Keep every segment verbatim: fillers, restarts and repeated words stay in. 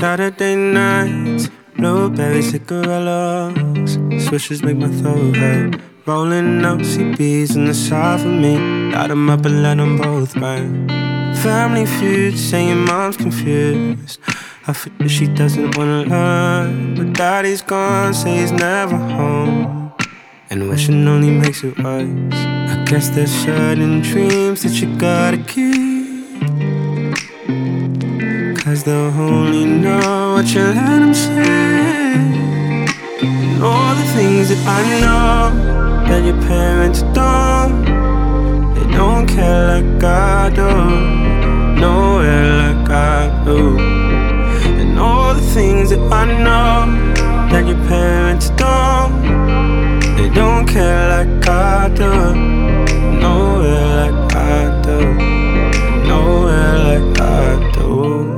Saturday nights, blueberry cigarillos, swishes make my throat hurt. Rolling up C Bs in the side for me, light them up and let them both burn. Family feud, saying mom's confused. I feel that she doesn't wanna learn, but daddy's gone, say he's never home. And wishing only makes it worse. I guess there's certain dreams that you gotta keep, cause they'll only know what you let them say. And all the things that I know that your parents don't, they don't care like I do, nowhere like I do. And all the things that I know that your parents don't, they don't care like I do, nowhere like I do, nowhere like I do,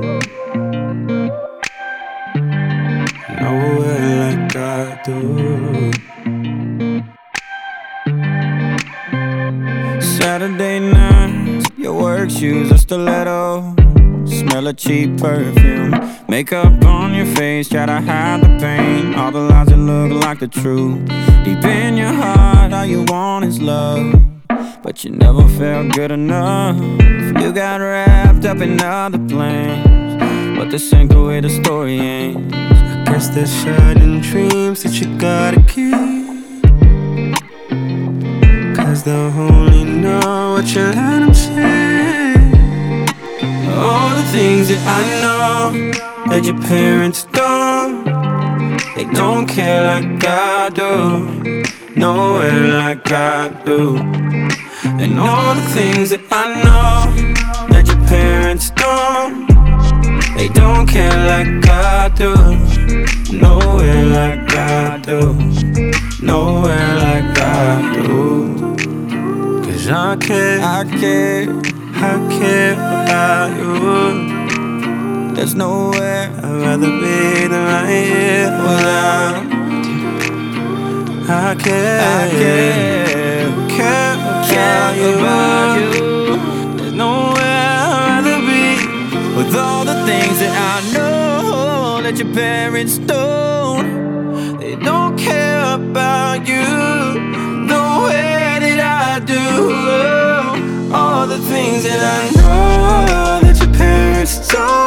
nowhere like I do. Saturday night, your work shoes are stiletto, smell of cheap perfume, makeup on your face, try to hide the pain, all the lies that look like the truth. Deep in your heart, all you want is love, but you never felt good enough. You got wrapped up in other plans, but this ain't the way the story ends. I guess there's certain dreams that you gotta keep, cause they'll only know what you let them say. All the things that I know that your parents don't, they don't care like I do, nowhere like I do. And all the things that I know that your parents don't, they don't care like I do, nowhere like I do, nowhere like I do. Cause I care, I care, I care about you. there's nowhere I'd rather be than right here without. I care, I care, care care about about you. you. There's nowhere I'd rather be. With all the things that I know that your parents don't, They don't care about you the way that I do. All the things that I know that your parents don't.